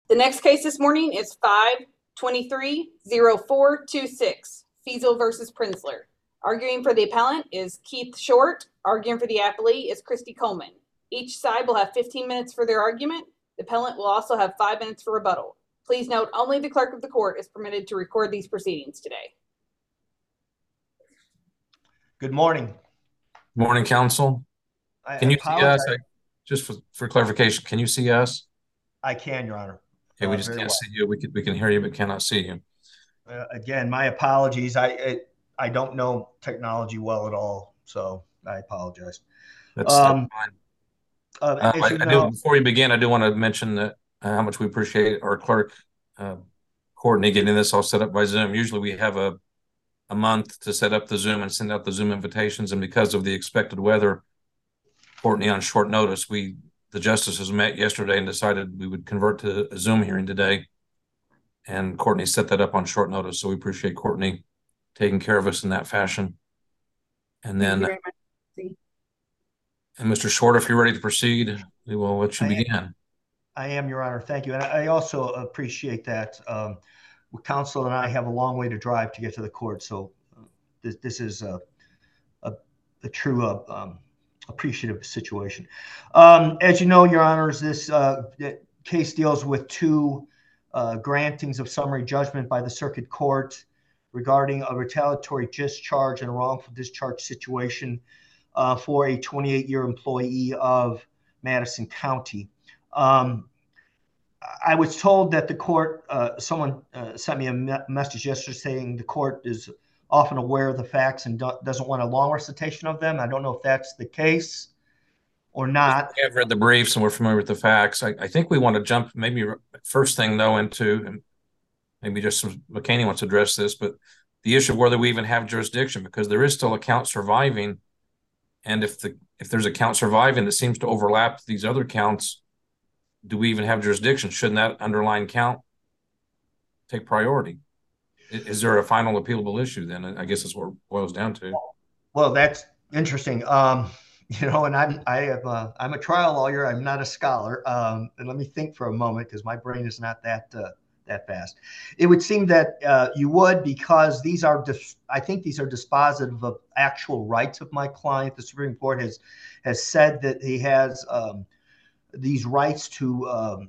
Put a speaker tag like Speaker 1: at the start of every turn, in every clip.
Speaker 1: The next case this morning is 523-0426, Feasel versus Prenzler. Arguing for the appellant is Keith Short. Arguing for the appellee is Christy Coleman. Each side will have 15 minutes for their argument. The appellant will also have 5 minutes for rebuttal. Please note, only the clerk of the court is permitted to record these proceedings today.
Speaker 2: Good morning.
Speaker 3: Morning, counsel. Can you see us? Just for clarification, can you see us?
Speaker 2: I can, Your Honor.
Speaker 3: Okay, we just can't see you. We can hear you, but cannot see you.
Speaker 2: Again, my apologies. I don't know technology well at all, so I apologize.
Speaker 3: That's fine. Before we begin, I do want to mention that how much we appreciate our clerk, Courtney, getting this all set up by Zoom. Usually we have a month to set up the Zoom and send out the Zoom invitations, and because of the expected weather, Courtney, on short notice, the justices met yesterday and decided we would convert to a Zoom hearing today. And Courtney set that up on short notice. So we appreciate Courtney taking care of us in that fashion. And then, and Mr. Short, if you're ready to proceed, we will let you begin.
Speaker 2: I am, Your Honor. Thank you. And I also appreciate that. Counsel and I have a long way to drive to get to the court. So this is a true appreciative situation. As you know, Your Honors, this case deals with two grantings of summary judgment by the circuit court regarding a retaliatory discharge and a wrongful discharge situation for a 28-year employee of Madison County. I was told that the court, someone sent me a message yesterday saying the court is often aware of the facts and doesn't want a long recitation of them. I don't know if that's the case or not.
Speaker 3: I've read the briefs and we're familiar with the facts. I think we want to jump maybe first thing though into, and maybe just McKinney wants to address this, but the issue of whether we even have jurisdiction, because there is still a count surviving. And if there's a count surviving that seems to overlap these other counts, do we even have jurisdiction? Shouldn't that underlying count take priority? Is there a final appealable issue then? I guess that's what it boils down to.
Speaker 2: Well, that's interesting. You know, and I'm a trial lawyer. I'm not a scholar. And let me think for a moment, because my brain is not that fast. It would seem that you would, because these are, I think these are dispositive of actual rights of my client. The Supreme Court has said that he has these rights to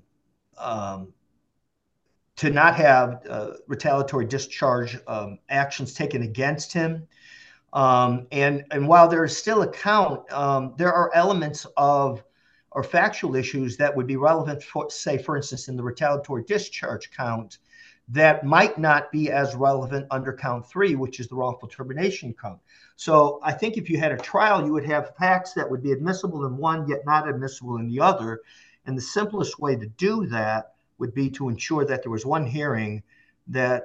Speaker 2: not have retaliatory discharge actions taken against him. And while there is still a count, there are elements of or factual issues that would be relevant for, say, for instance, in the retaliatory discharge count that might not be as relevant under count 3, which is the wrongful termination count. So I think if you had a trial, you would have facts that would be admissible in one, yet not admissible in the other. And the simplest way to do that would be to ensure that there was one hearing that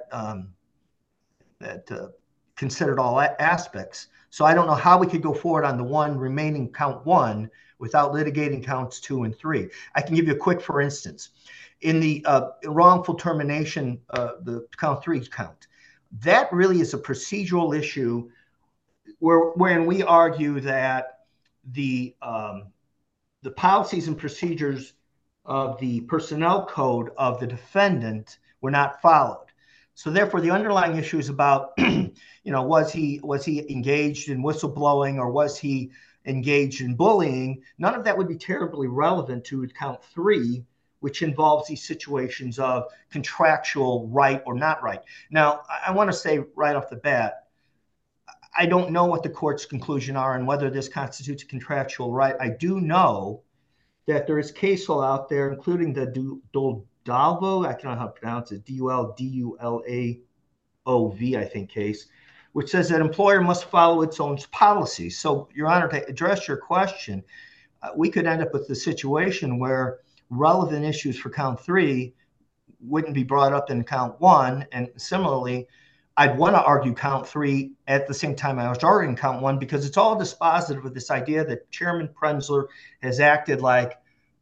Speaker 2: considered all aspects. So I don't know how we could go forward on the one remaining count 1 without litigating counts 2 and 3. I can give you a quick, for instance, in the wrongful termination, the count 3 count, that really is a procedural issue wherein we argue that the policies and procedures of the personnel code of the defendant were not followed. So therefore, the underlying issue is about, you know, was he engaged in whistleblowing or was he engaged in bullying? None of that would be terribly relevant to count 3, which involves these situations of contractual right or not right. Now, I want to say right off the bat, I don't know what the court's conclusion are and whether this constitutes a contractual right. I do know that there is case law out there, including the Duldulavo, I don't know how to pronounce it, D-U-L-D-U-L-A-O-V, I think, case, which says that employer must follow its own policies. So, Your Honor, to address your question, we could end up with the situation where relevant issues for count 3 wouldn't be brought up in count 1. And similarly, I'd want to argue count 3 at the same time I was arguing count 1, because it's all dispositive of this idea that Chairman Prenzler has acted like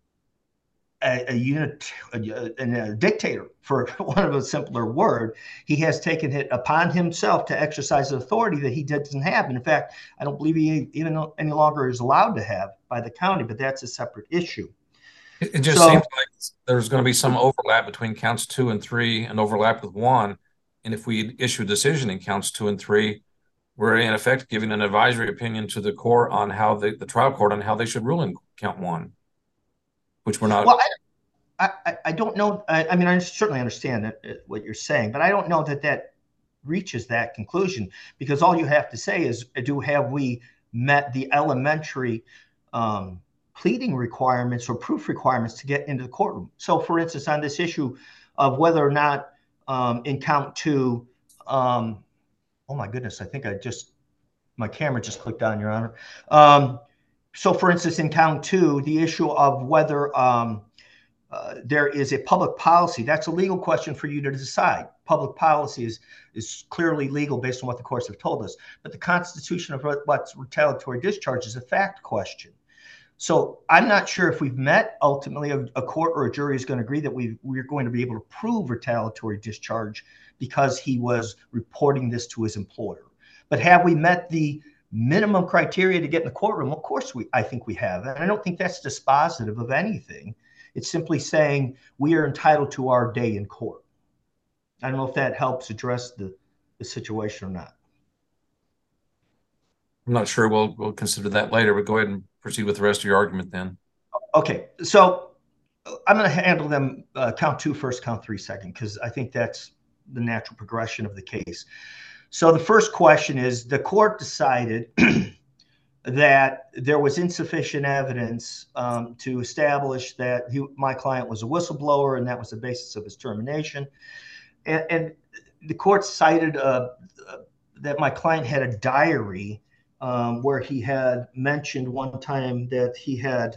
Speaker 2: a dictator, for one of a simpler word. He has taken it upon himself to exercise authority that he doesn't have. And in fact, I don't believe he even any longer is allowed to have by the county, but that's a separate issue.
Speaker 3: It just
Speaker 2: So,
Speaker 3: seems like there's going to be some overlap between counts 2 and 3 and overlap with 1. And if we issue a decision in counts 2 and 3, we're in effect giving an advisory opinion to the court on how the trial court on how they should rule in count 1, which we're not.
Speaker 2: well, I don't know. I mean, I certainly understand what you're saying, but I don't know that that reaches that conclusion, because all you have to say is, have we met the elementary pleading requirements or proof requirements to get into the courtroom? So, for instance, on this issue of whether or not in count 2, oh my goodness, I think my camera just clicked on, Your Honor. So, for instance, in count 2, the issue of whether there is a public policy, that's a legal question for you to decide. Public policy is clearly legal based on what the courts have told us. But the constitution of what's retaliatory discharge is a fact question. So I'm not sure if we've met ultimately a court or a jury is going to agree that we're going to be able to prove retaliatory discharge because he was reporting this to his employer. But have we met the minimum criteria to get in the courtroom? Of course, I think we have. And I don't think that's dispositive of anything. It's simply saying we are entitled to our day in court. I don't know if that helps address the situation or not.
Speaker 3: I'm not sure. We'll consider that later, but go ahead and proceed with the rest of your argument then.
Speaker 2: Okay, so I'm going to handle them count 2 first, count 3 second, because I think that's the natural progression of the case. So the first question is, the court decided that there was insufficient evidence to establish that my client was a whistleblower, and that was the basis of his termination. And the court cited that my client had a diary where he had mentioned one time that he had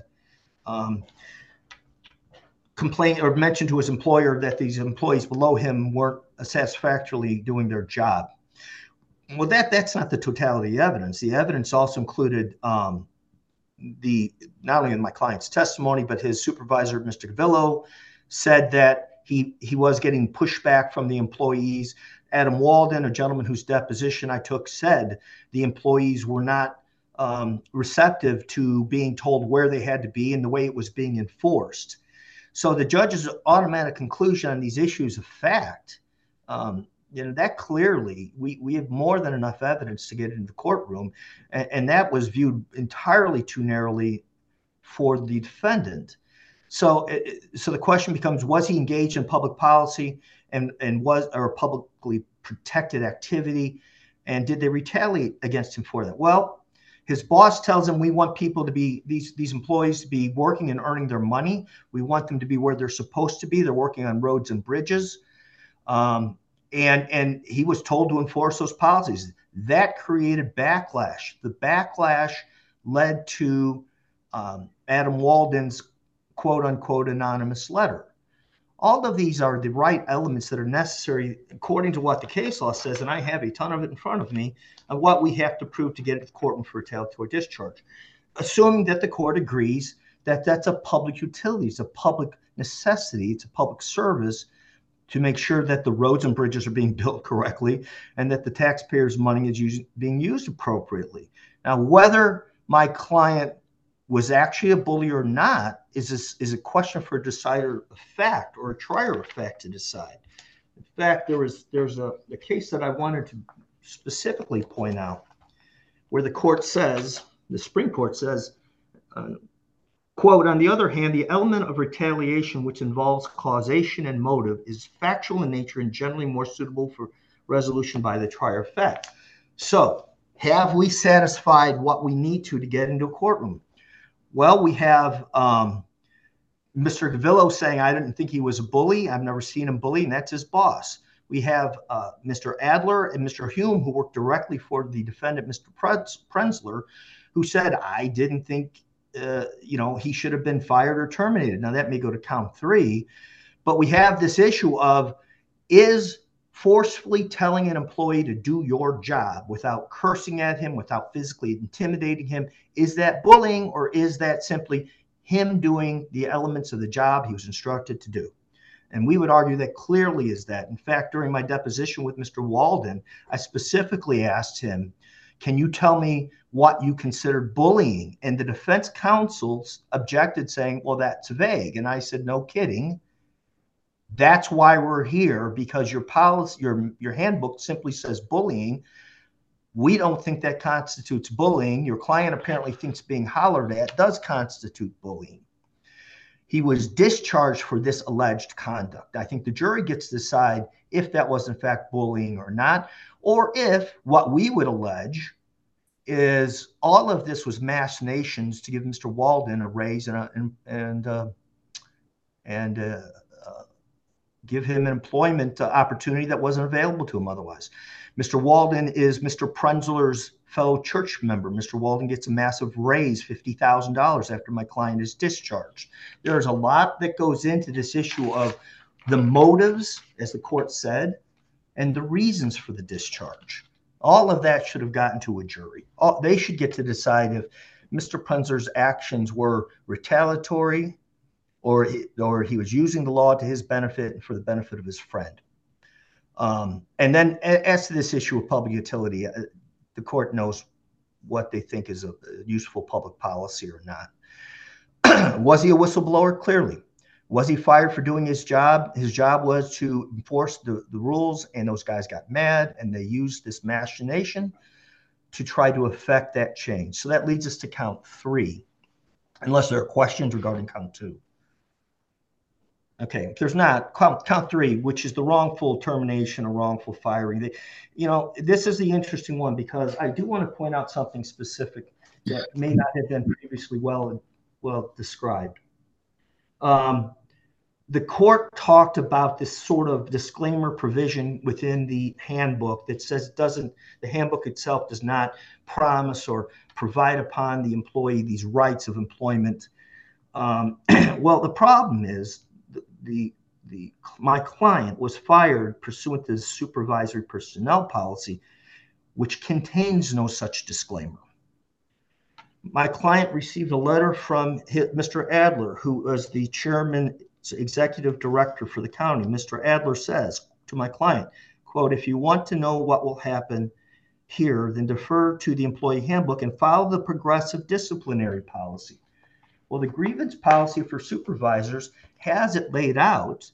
Speaker 2: complained or mentioned to his employer that these employees below him weren't satisfactorily doing their job. Well, that's not the totality of the evidence. The evidence also included not only in my client's testimony, but his supervisor, Mr. Gavillo, said that he was getting pushback from the employees. Adam Walden, a gentleman whose deposition I took, said the employees were not receptive to being told where they had to be and the way it was being enforced. So the judge's automatic conclusion on these issues of fact, that clearly we have more than enough evidence to get into the courtroom, and that was viewed entirely too narrowly for the defendant. So the question becomes, was he engaged in public policy and was or publicly protected activity, and did they retaliate against him for that? Well, his boss tells him, we want people to be, these employees to be working and earning their money. We want them to be where they're supposed to be. They're working on roads and bridges. And he was told to enforce those policies. That created backlash. The backlash led to Adam Walden's quote unquote anonymous letter. All of these are the right elements that are necessary according to what the case law says, and I have a ton of it in front of me, of what we have to prove to get into the courtroom for retaliatory discharge. Assuming that the court agrees that that's a public utility, it's a public necessity, it's a public service to make sure that the roads and bridges are being built correctly and that the taxpayers' money is being used appropriately. Now, whether my client was actually a bully or not is a question for a decider of fact or a trier of fact to decide. In fact, there's a case that I wanted to specifically point out where the court says, the Supreme Court says, quote, on the other hand, the element of retaliation which involves causation and motive is factual in nature and generally more suitable for resolution by the trier of fact. So have we satisfied what we need to get into a courtroom? Well, we have Mr. Gavillo saying, I didn't think he was a bully. I've never seen him bully, and that's his boss. We have Mr. Adler and Mr. Hume, who worked directly for the defendant, Mr. Prenzler, who said, I didn't think he should have been fired or terminated. Now, that may go to count 3, but we have this issue of, is forcefully telling an employee to do your job without cursing at him, without physically intimidating him, is that bullying, or is that simply him doing the elements of the job he was instructed to do? And we would argue that clearly is that. In fact, during my deposition with Mr. Walden, I specifically asked him, Can you tell me what you considered bullying? And the defense counsel objected, saying, well, that's vague. And I said, no kidding. That's why we're here, because your policy, your handbook simply says bullying. We don't think that constitutes bullying. Your client apparently thinks being hollered at does constitute bullying. He was discharged for this alleged conduct. I think the jury gets to decide if that was in fact bullying or not, or if what we would allege is all of this was machinations to give Mr. Walden a raise and give him an employment opportunity that wasn't available to him otherwise. Mr. Walden is Mr. Prenzler's fellow church member. Mr. Walden gets a massive raise, $50,000 after my client is discharged. There's a lot that goes into this issue of the motives, as the court said, and the reasons for the discharge. All of that should have gotten to a jury. They should get to decide if Mr. Prenzler's actions were retaliatory or he was using the law to his benefit and for the benefit of his friend. And then as to this issue of public utility, the court knows what they think is a useful public policy or not. Was he a whistleblower? Clearly. Was he fired for doing his job? His job was to enforce the rules, and those guys got mad, and they used this machination to try to affect that change. So that leads us to count 3, unless there are questions regarding count 2. Okay, if there's not, count 3, which is the wrongful termination or wrongful firing. This is the interesting one, because I do want to point out something specific that may not have been previously well described. The court talked about this sort of disclaimer provision within the handbook that says the handbook itself does not promise or provide upon the employee these rights of employment. Well, the problem is my client was fired pursuant to the supervisory personnel policy, which contains no such disclaimer. My client received a letter from Mr. Adler, who was the chairman, executive director for the county. Mr. Adler says to my client, quote, if you want to know what will happen here, then defer to the employee handbook and follow the progressive disciplinary policy. Well, the grievance policy for supervisors has it laid out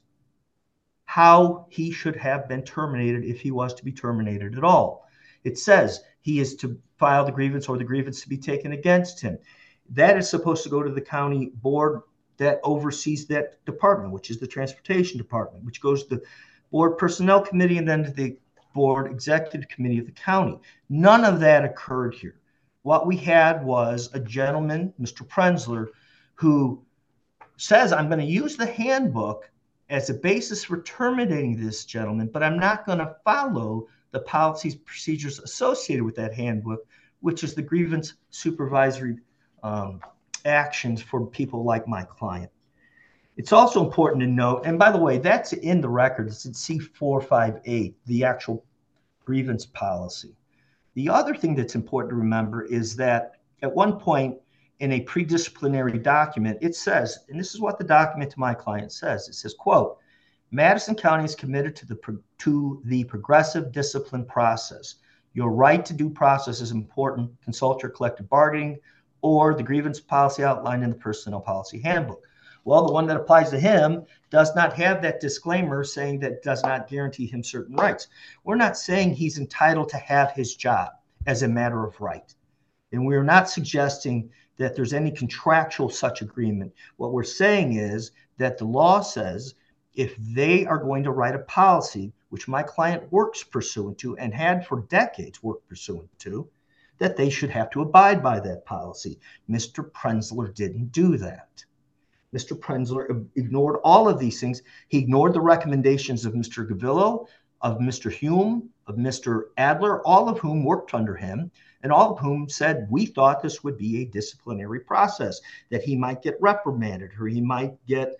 Speaker 2: how he should have been terminated if he was to be terminated at all. It says he is to file the grievance or the grievance to be taken against him. That is supposed to go to the county board that oversees that department, which is the transportation department, which goes to the board personnel committee and then to the board executive committee of the county. None of that occurred here. What we had was a gentleman, Mr. Prenzler, who says, I'm going to use the handbook as a basis for terminating this gentleman, but I'm not going to follow the policies, procedures associated with that handbook, which is the grievance supervisory actions for people like my client. It's also important to note, and by the way, that's in the record, it's in C458, the actual grievance policy. The other thing that's important to remember is that at one point in a pre-disciplinary document, it says, and this is what the document to my client says, it says, quote, Madison County is committed to the progressive discipline process. Your right to due process is important. Consult your collective bargaining or the grievance policy outlined in the personnel policy handbook. Well, the one that applies to him does not have that disclaimer saying that does not guarantee him certain rights. We're not saying he's entitled to have his job as a matter of right. And we're not suggesting that there's any contractual such agreement. What we're saying is that the law says if they are going to write a policy, which my client works pursuant to and had for decades worked pursuant to, that they should have to abide by that policy. Mr. Prenzler didn't do that. Mr. Prenzler ignored all of these things. He ignored the recommendations of Mr. Gavillo, of Mr. Hume, of Mr. Adler, all of whom worked under him, and all of whom said, we thought this would be a disciplinary process, that he might get reprimanded or he might get,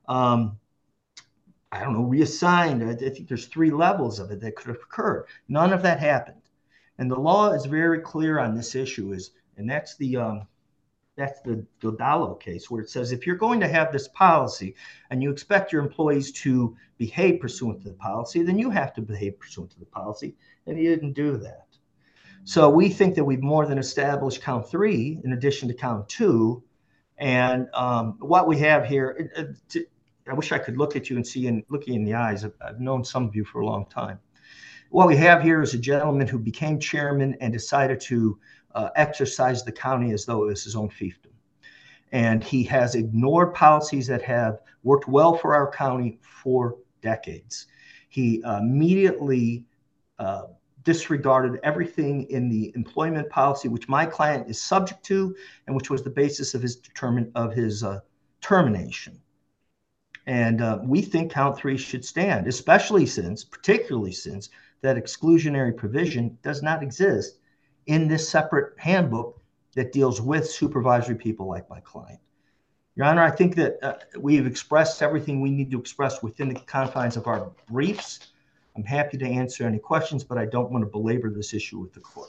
Speaker 2: reassigned. I think there's 3 levels of it that could have occurred. None of that happened. And the law is very clear on this issue, and that's the Dodalo case, where it says if you're going to have this policy and you expect your employees to behave pursuant to the policy, then you have to behave pursuant to the policy, and he didn't do that. So we think that we've more than established count 3 in addition to count 2. And what we have here, I wish I could look at you and see and look you in the eyes. I've known some of you for a long time. What we have here is a gentleman who became chairman and decided to exercise the county as though it was his own fiefdom. And he has ignored policies that have worked well for our county for decades. He immediately disregarded everything in the employment policy, which my client is subject to, and which was the basis of his termination. And we think count 3 should stand, particularly since that exclusionary provision does not exist in this separate handbook that deals with supervisory people like my client. Your Honor, I think that we've expressed everything we need to express within the confines of our briefs. I'm happy to answer any questions, but I don't want to belabor this issue with the court.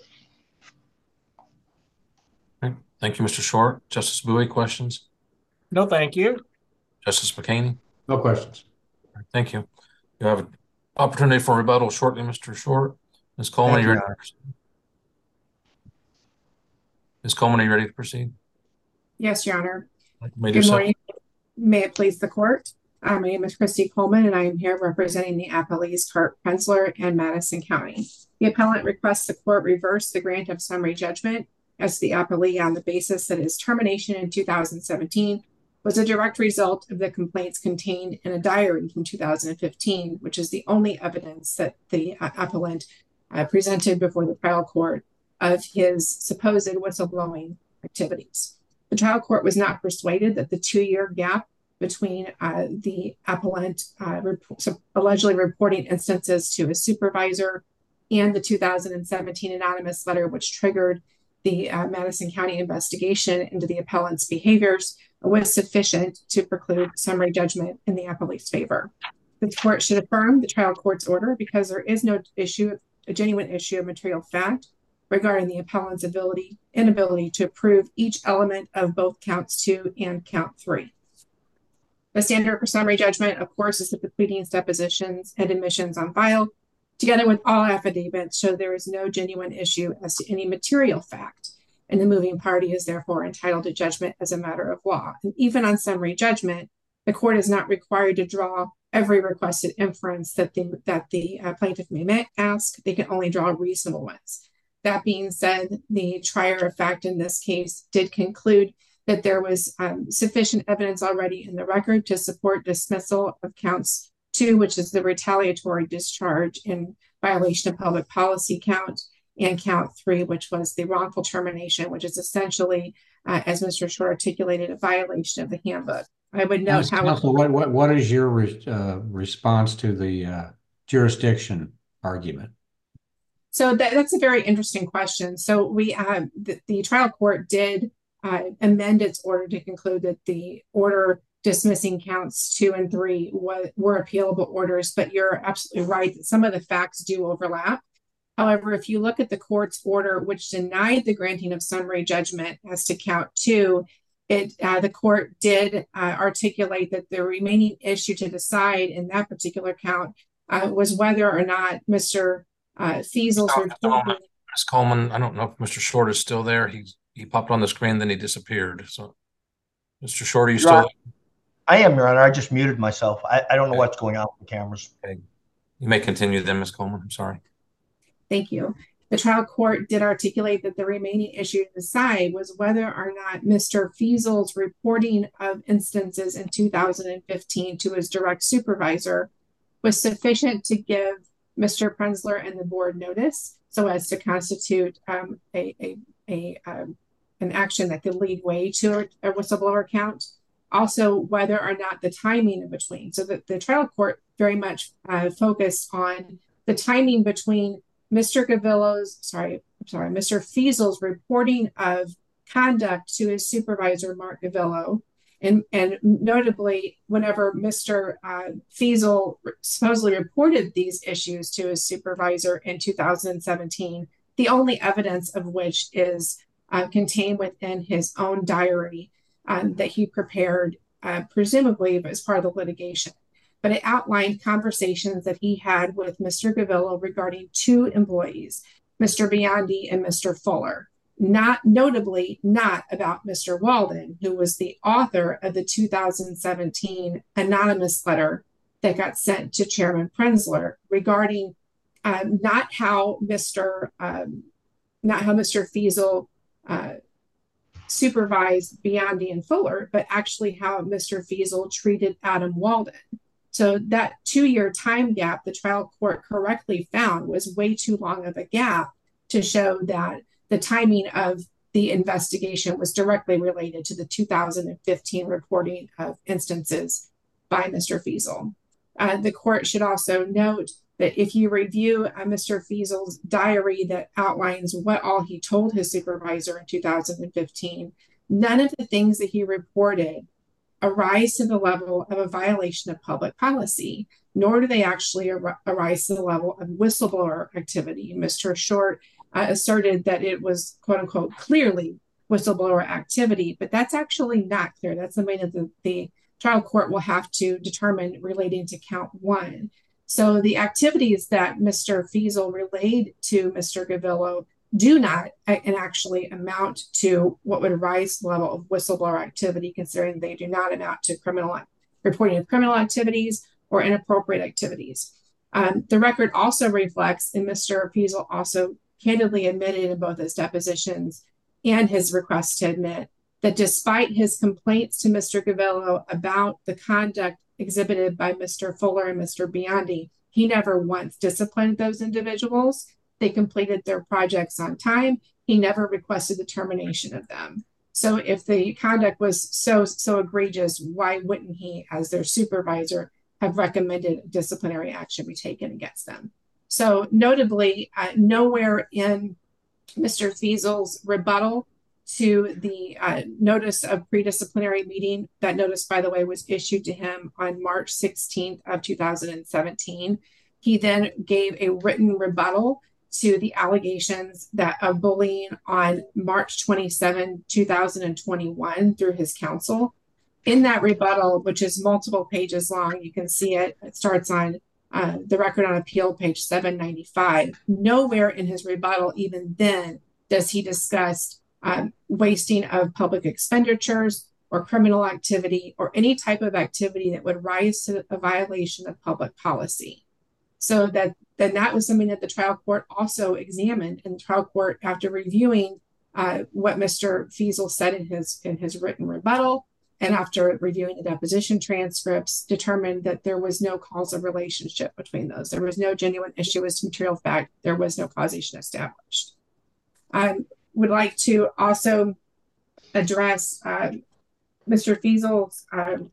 Speaker 3: Okay. Thank you, Mr. Short. Justice Bowie, questions?
Speaker 4: No, thank you.
Speaker 3: Justice McHaney?
Speaker 5: No questions.
Speaker 3: Thank you. You have an opportunity for rebuttal shortly, Mr. Short. Ms. Coleman, are you ready to proceed? Ms. Coleman, are you ready to proceed?
Speaker 6: Yes, Your Honor.
Speaker 3: Good
Speaker 6: morning. May it please the court. My name is Christy Coleman, and I am here representing the appellees Kurt Prenzler and Madison County. The appellant requests the court reverse the grant of summary judgment as the appellee on the basis that his termination in 2017 was a direct result of the complaints contained in a diary from 2015, which is the only evidence that the appellant presented before the trial court of his supposed whistleblowing activities. The trial court was not persuaded that the 2-year gap between the appellant allegedly reporting instances to his supervisor and the 2017 anonymous letter, which triggered the Madison County investigation into the appellant's behaviors, was sufficient to preclude summary judgment in the appellee's favor. The court should affirm the trial court's order because there is no a genuine issue of material fact regarding the appellant's inability to prove each element of both counts 2 and count 3. The standard for summary judgment, of course, is that the pleadings, depositions, and admissions on file, together with all affidavits, show there is no genuine issue as to any material fact, and the moving party is therefore entitled to judgment as a matter of law. And even on summary judgment, the court is not required to draw every requested inference that the plaintiff may ask. They can only draw reasonable ones. That being said, the trier of fact in this case did conclude that there was sufficient evidence already in the record to support dismissal of counts 2, which is the retaliatory discharge in violation of public policy count, and count 3, which was the wrongful termination, which is essentially, as Mr. Short articulated, a violation of the handbook. I would note how—
Speaker 5: Counsel, what is your response to the jurisdiction argument?
Speaker 6: So that's a very interesting question. So we the trial court did amend its order to conclude that the order dismissing counts 2 and 3 were appealable orders, but you're absolutely right that some of the facts do overlap. However, if you look at the court's order, which denied the granting of summary judgment as to count 2, the court did articulate that the remaining issue to decide in that particular count was whether or not Mr. Fiesel's report—
Speaker 3: Ms. Coleman, I don't know if Mr. Short is still there. He popped on the screen, then he disappeared. So, Mr. Short, are you still there?
Speaker 2: I am, Your Honor. I just muted myself. I don't know what's going on with the cameras.
Speaker 3: Okay. You may continue then, Ms. Coleman. I'm sorry.
Speaker 6: Thank you. The trial court did articulate that the remaining issue to decide was whether or not Mr. Fiesel's reporting of instances in 2015 to his direct supervisor was sufficient to give Mr. Prenzler and the board notice so as to constitute an action that could lead way to a whistleblower count. Also, whether or not the timing in between. So the trial court very much focused on the timing between Mr. Fiesel's reporting of conduct to his supervisor, Mark Gavillo, and notably, whenever Mr. Fiesel supposedly reported these issues to his supervisor in 2017, the only evidence of which is contained within his own diary that he prepared, presumably as part of the litigation. But it outlined conversations that he had with Mr. Gavillo regarding 2 employees, Mr. Biondi, and Mr. Fuller. Notably not about Mr. Walden, who was the author of the 2017 anonymous letter that got sent to Chairman Prenzler regarding not how Mr. Feasel supervised Biondi and Fuller, but actually how Mr. Feasel treated Adam Walden. So that 2-year time gap the trial court correctly found was way too long of a gap to show that the timing of the investigation was directly related to the 2015 reporting of instances by Mr. Feasel. The court should also note that if you review Mr. Feasel's diary that outlines what all he told his supervisor in 2015, none of the things that he reported arise to the level of a violation of public policy, nor do they actually arise to the level of whistleblower activity. Mr. Short asserted that it was, quote unquote, clearly whistleblower activity, but that's actually not clear. That's something that the trial court will have to determine relating to count 1. So the activities that Mr. Feasel relayed to Mr. Gavillo do not and actually amount to what would rise to the level of whistleblower activity, considering they do not amount to reporting of criminal activities or inappropriate activities. The record also reflects, and Mr. Feasel also candidly admitted in both his depositions and his request to admit, that despite his complaints to Mr. Gavillo about the conduct exhibited by Mr. Fuller and Mr. Biondi, he never once disciplined those individuals. They completed their projects on time. He never requested the termination of them. So if the conduct was so egregious, why wouldn't he, as their supervisor, have recommended disciplinary action be taken against them? So notably, nowhere in Mr. Feasel's rebuttal to the notice of pre-disciplinary meeting, that notice, by the way, was issued to him on March 16th of 2017. He then gave a written rebuttal to the allegations of bullying on March 27, 2021 through his counsel. In that rebuttal, which is multiple pages long, you can see it starts on the Record on Appeal, page 795. Nowhere in his rebuttal, even then, does he discuss wasting of public expenditures or criminal activity or any type of activity that would rise to a violation of public policy. So that was something that the trial court also examined, and the trial court, after reviewing what Mr. Feasel said in his written rebuttal, and after reviewing the deposition transcripts, determined that there was no causal relationship between those. There was no genuine issue as to material fact. There was no causation established. I would like to also address Mr. Feasel's,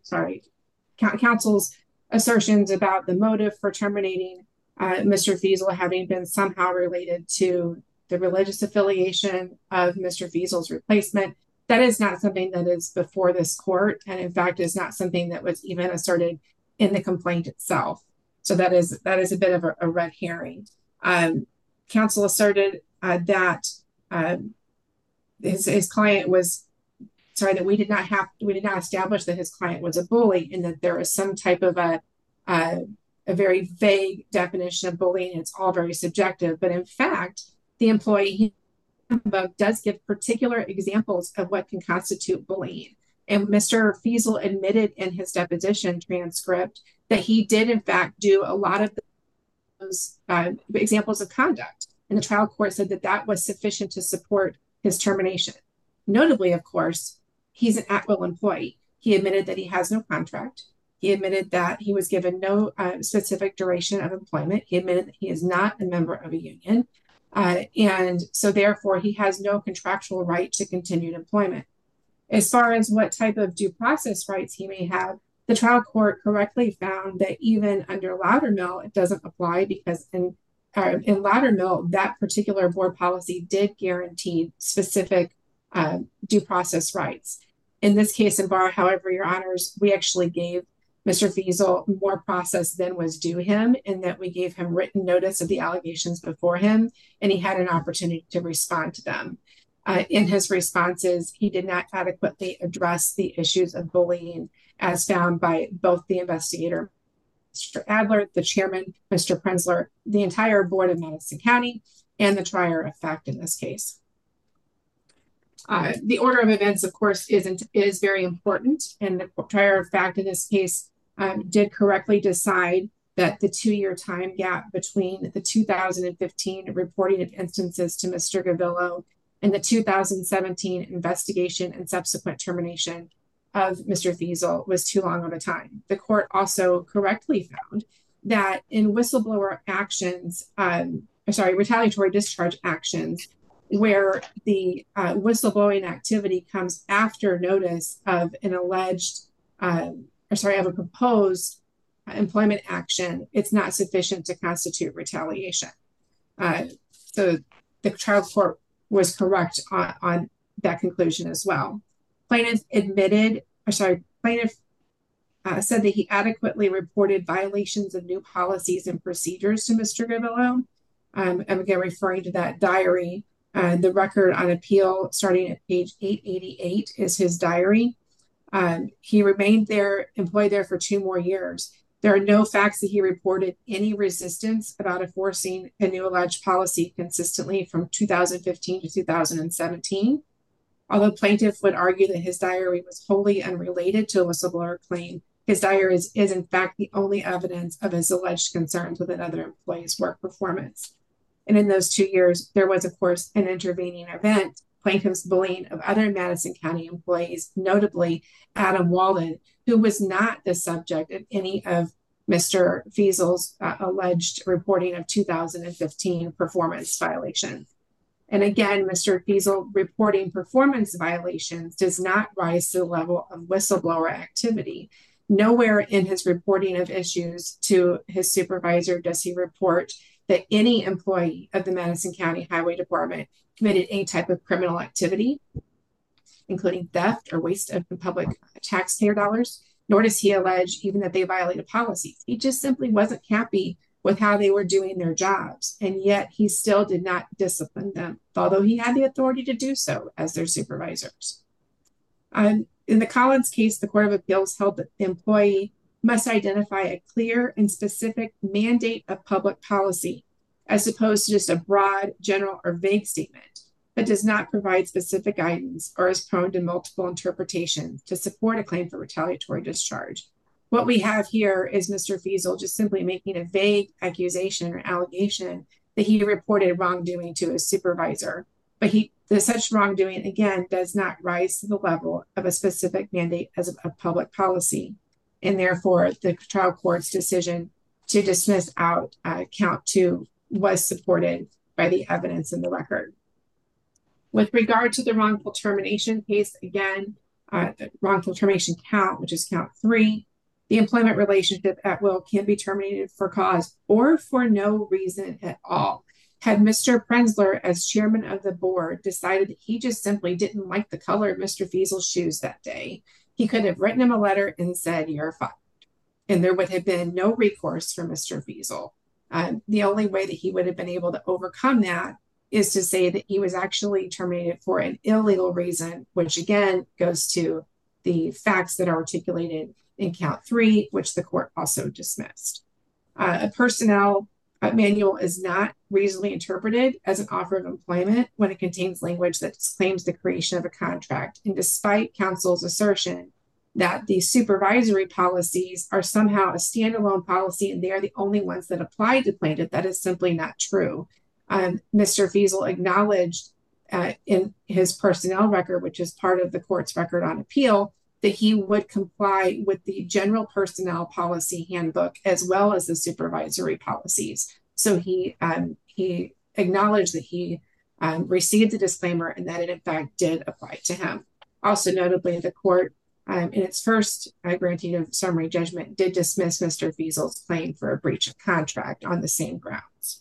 Speaker 6: counsel's assertions about the motive for terminating Mr. Feasel having been somehow related to the religious affiliation of Mr. Feasel's replacement. That is not something that is before this court, and in fact is not something that was even asserted in the complaint itself. So that is a bit of a red herring. Counsel asserted that his client was that we did not establish that his client was a bully, and that there was some type of a very vague definition of bullying. It's all very subjective, but in fact, the employee handbook does give particular examples of what can constitute bullying. And Mr. Feasel admitted in his deposition transcript that he did in fact do a lot of those examples of conduct. And the trial court said that that was sufficient to support his termination. Notably, of course, he's an at-will employee. He admitted that he has no contract. He admitted that he was given no specific duration of employment. He admitted that he is not a member of a union. And so therefore, he has no contractual right to continued employment. As far as what type of due process rights he may have, the trial court correctly found that even under Loudermill, it doesn't apply, because in Loudermill, that particular board policy did guarantee specific due process rights. In this case in Barr, however, Your Honors, we actually gave Mr. Feasel more process than was due him, in that we gave him written notice of the allegations before him, and he had an opportunity to respond to them. In his responses, he did not adequately address the issues of bullying as found by both the investigator, Mr. Adler, the chairman, Mr. Prenzler, the entire board of Madison County, and the trier of fact in this case. The order of events, of course, is very important, and the trier of fact in this case did correctly decide that the 2-year time gap between the 2015 reporting of instances to Mr. Gavillo and the 2017 investigation and subsequent termination of Mr. Feasel was too long of a time. The court also correctly found that in whistleblower actions, retaliatory discharge actions, where the whistleblowing activity comes after notice of an alleged, of a proposed employment action, it's not sufficient to constitute retaliation. So the trial court was correct on that conclusion as well. Plaintiff said that he adequately reported violations of new policies and procedures to Mr. Gavillo. I'm again referring to that diary. The record on appeal starting at page 888 is his diary. He remained employed there for 2 more years. There are no facts that he reported any resistance about enforcing a new alleged policy consistently from 2015 to 2017. Although plaintiff would argue that his diary was wholly unrelated to a whistleblower claim, his diary is in fact the only evidence of his alleged concerns with another employee's work performance. And in those 2 years, there was, of course, an intervening event, plaintiff's bullying of other Madison County employees, notably Adam Walden, who was not the subject of any of Mr. Feasel's alleged reporting of 2015 performance violations. And again, Mr. Feasel reporting performance violations does not rise to the level of whistleblower activity. Nowhere in his reporting of issues to his supervisor does he report that any employee of the Madison County Highway Department committed any type of criminal activity, including theft or waste of public taxpayer dollars, nor does he allege even that they violated policies. He just simply wasn't happy with how they were doing their jobs, and yet he still did not discipline them, although he had the authority to do so as their supervisors. In the Collins case, the Court of Appeals held that the employee must identify a clear and specific mandate of public policy, as opposed to just a broad, general, or vague statement that does not provide specific guidance or is prone to multiple interpretations to support a claim for retaliatory discharge. What we have here is Mr. Feasel just simply making a vague accusation or allegation that he reported wrongdoing to his supervisor. But such wrongdoing, again, does not rise to the level of a specific mandate as a public policy. And therefore, the trial court's decision to dismiss out count 2 was supported by the evidence in the record. With regard to the wrongful termination case, again, the wrongful termination count, which is count 3, the employment relationship at will can be terminated for cause or for no reason at all. Had Mr. Prenzler, as chairman of the board, decided that he just simply didn't like the color of Mr. Feasel's shoes that day, he could have written him a letter and said, "You're fired." And there would have been no recourse for Mr. Feasel. The only way that he would have been able to overcome that is to say that he was actually terminated for an illegal reason, which again goes to the facts that are articulated in count 3, which the court also dismissed. A personnel manual is not reasonably interpreted as an offer of employment when it contains language that disclaims the creation of a contract. And despite counsel's assertion that the supervisory policies are somehow a standalone policy and they are the only ones that apply to plaintiff, that is simply not true. Mr. Feasel acknowledged in his personnel record, which is part of the court's record on appeal, that he would comply with the general personnel policy handbook as well as the supervisory policies. So he acknowledged that he received the disclaimer and that it in fact did apply to him. Also notably, the court in its first granting of summary judgment did dismiss Mr. Feasel's claim for a breach of contract on the same grounds.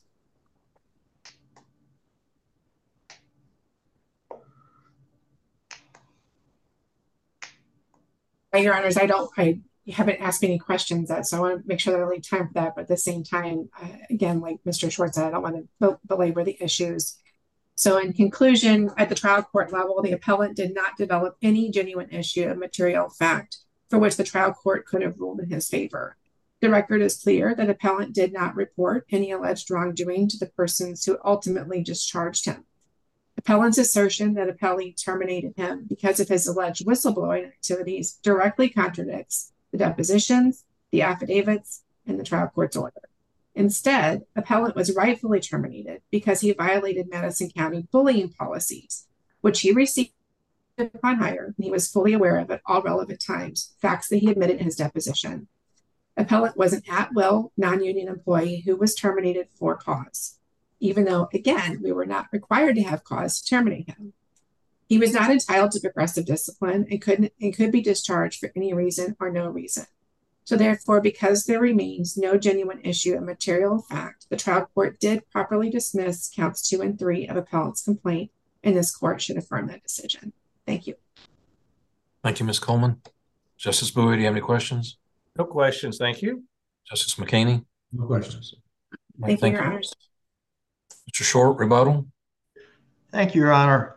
Speaker 6: Your Honors, you haven't asked me any questions, so I want to make sure that I leave time for that. But at the same time, again, like Mr. Schwartz said, I don't want to belabor the issues. So in conclusion, at the trial court level, the appellant did not develop any genuine issue of material fact for which the trial court could have ruled in his favor. The record is clear that appellant did not report any alleged wrongdoing to the persons who ultimately discharged him. Appellant's assertion that appellee terminated him because of his alleged whistleblowing activities directly contradicts the depositions, the affidavits, and the trial court's order. Instead, appellant was rightfully terminated because he violated Madison County bullying policies, which he received upon hire, and he was fully aware of at all relevant times, facts that he admitted in his deposition. Appellant was an at-will, non-union employee who was terminated for cause, even though, again, we were not required to have cause to terminate him. He was not entitled to progressive discipline and could be discharged for any reason or no reason. So therefore, because there remains no genuine issue of material fact, the trial court did properly dismiss counts 2 and 3 of appellant's complaint, and this court should affirm that decision. Thank you.
Speaker 3: Thank you, Ms. Coleman. Justice Bowie, do you have any questions?
Speaker 4: No questions, thank you.
Speaker 3: Justice McKinney?
Speaker 5: No questions.
Speaker 6: Thank you, Your Honors.
Speaker 3: Mr. Short, rebuttal?
Speaker 2: Thank you, Your Honor.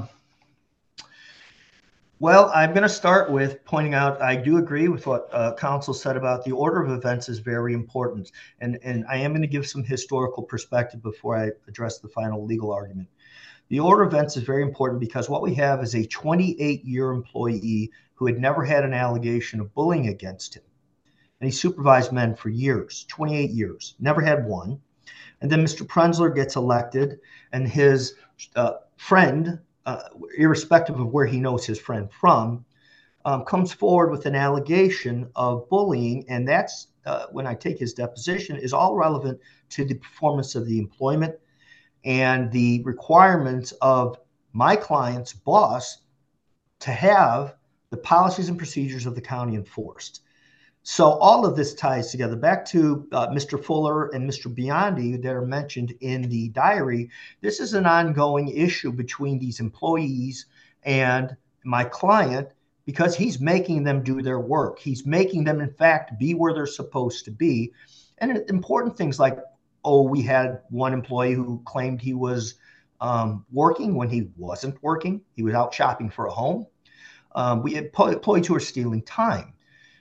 Speaker 2: Well, I'm going to start with pointing out I do agree with what counsel said about the order of events is very important. And I am going to give some historical perspective before I address the final legal argument. The order of events is very important because what we have is a 28-year employee who had never had an allegation of bullying against him. And he supervised men for years, 28 years, never had one. And then Mr. Prenzler gets elected, and his friend, irrespective of where he knows his friend from, comes forward with an allegation of bullying. And that's, when I take his deposition, is all relevant to the performance of the employment and the requirements of my client's boss to have the policies and procedures of the county enforced. So all of this ties together. Back to Mr. Fuller and Mr. Biondi that are mentioned in the diary. This is an ongoing issue between these employees and my client because he's making them do their work. He's making them, in fact, be where they're supposed to be. And important things like, we had one employee who claimed he was working when he wasn't working. He was out shopping for a home. We had employees who were stealing time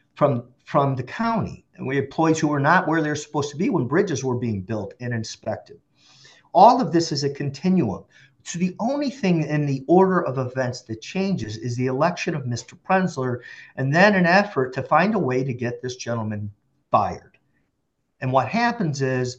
Speaker 2: from the county. And we had employees who were not where they're supposed to be when bridges were being built and inspected. All of this is a continuum. So the only thing in the order of events that changes is the election of Mr. Prenzler and then an effort to find a way to get this gentleman fired. And what happens is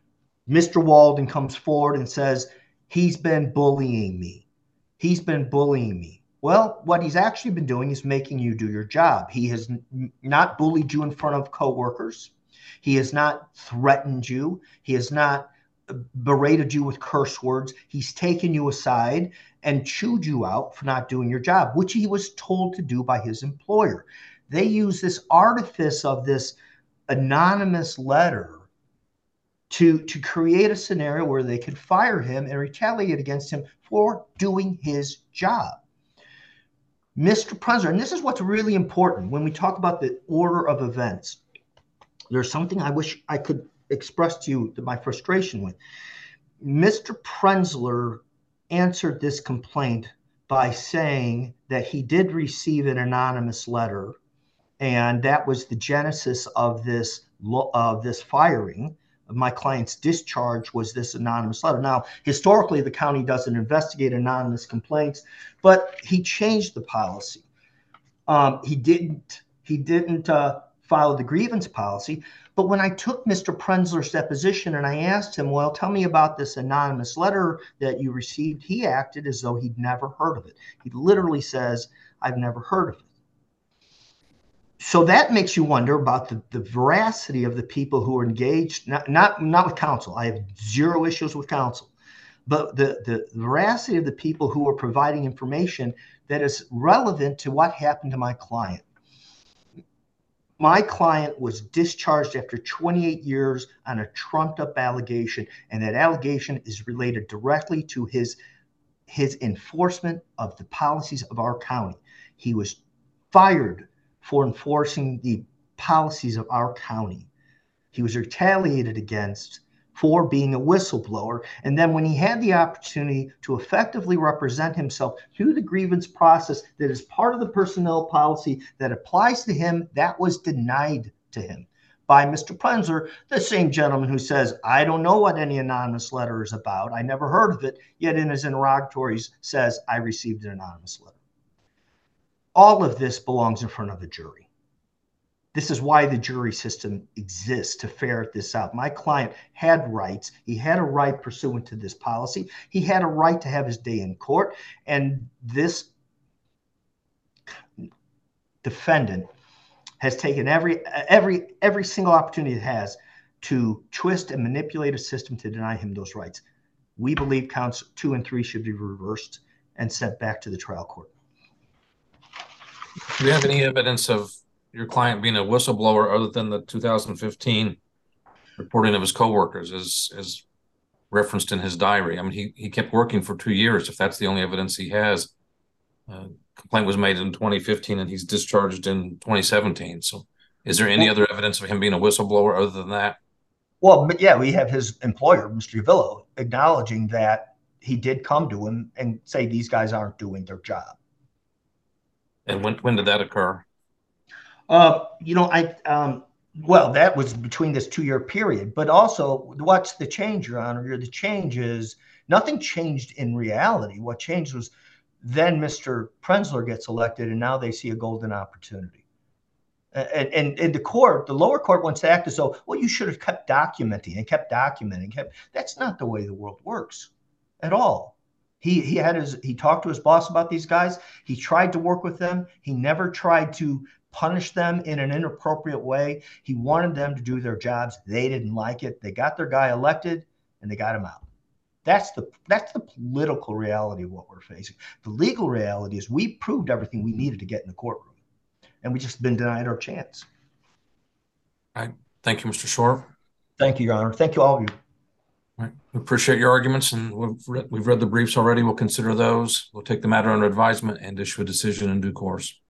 Speaker 2: Mr. Walden comes forward and says, he's been bullying me. He's been bullying me. Well, what he's actually been doing is making you do your job. He has not bullied you in front of coworkers. He has not threatened you. He has not berated you with curse words. He's taken you aside and chewed you out for not doing your job, which he was told to do by his employer. They use this artifice of this anonymous letter to create a scenario where they could fire him and retaliate against him for doing his job. Mr. Prenzler, and this is what's really important when we talk about the order of events. There's something I wish I could express to you my frustration with. Mr. Prenzler answered this complaint by saying that he did receive an anonymous letter, and that was the genesis of this firing. My client's discharge was this anonymous letter. Now, historically, the county doesn't investigate anonymous complaints, but he changed the policy. He didn't follow the grievance policy. But when I took Mr. Prenzler's deposition and I asked him, well, tell me about this anonymous letter that you received, he acted as though he'd never heard of it. He literally says, I've never heard of it. So that makes you wonder about the veracity of the people who are engaged, not with counsel. I have zero issues with counsel, but the veracity of the people who are providing information that is relevant to what happened to my client. My client was discharged after 28 years on a trumped up allegation, and that allegation is related directly to his enforcement of the policies of our county. He was fired for enforcing the policies of our county. He was retaliated against for being a whistleblower. And then when he had the opportunity to effectively represent himself through the grievance process that is part of the personnel policy that applies to him, that was denied to him by Mr. Prenzler, the same gentleman who says, I don't know what any anonymous letter is about. I never heard of it, yet in his interrogatories says, I received an anonymous letter. All of this belongs in front of a jury. This is why the jury system exists, to ferret this out. My client had rights. He had a right pursuant to this policy. He had a right to have his day in court. And this defendant has taken every single opportunity it has to twist and manipulate a system to deny him those rights. We believe counts 2 and 3 should be reversed and sent back to the trial court.
Speaker 3: Do you have any evidence of your client being a whistleblower other than the 2015 reporting of his coworkers as referenced in his diary? I mean, he kept working for 2 years, if that's the only evidence he has. Complaint was made in 2015 and he's discharged in 2017. So is there any other evidence of him being a whistleblower other than that?
Speaker 2: Well, but yeah, we have his employer, Mr. Uvillo, acknowledging that he did come to him and say these guys aren't doing their job.
Speaker 3: And when did that occur?
Speaker 2: Well, that was between this 2-year period, but also what's the change, Your Honor? The change is nothing changed in reality. What changed was then Mr. Prenzler gets elected and now they see a golden opportunity. And the court, the lower court wants to act as though, well, you should have kept documenting and kept documenting. That's not the way the world works at all. He talked to his boss about these guys. He tried to work with them. He never tried to punish them in an inappropriate way. He wanted them to do their jobs. They didn't like it. They got their guy elected and they got him out. That's the political reality of what we're facing. The legal reality is we proved everything we needed to get in the courtroom, and we just been denied our chance.
Speaker 3: All right. Thank you, Mr. Short.
Speaker 2: Thank you, Your Honor. Thank you, all of you.
Speaker 3: All right. We appreciate your arguments, and we've read the briefs already. We'll consider those. We'll take the matter under advisement and issue a decision in due course.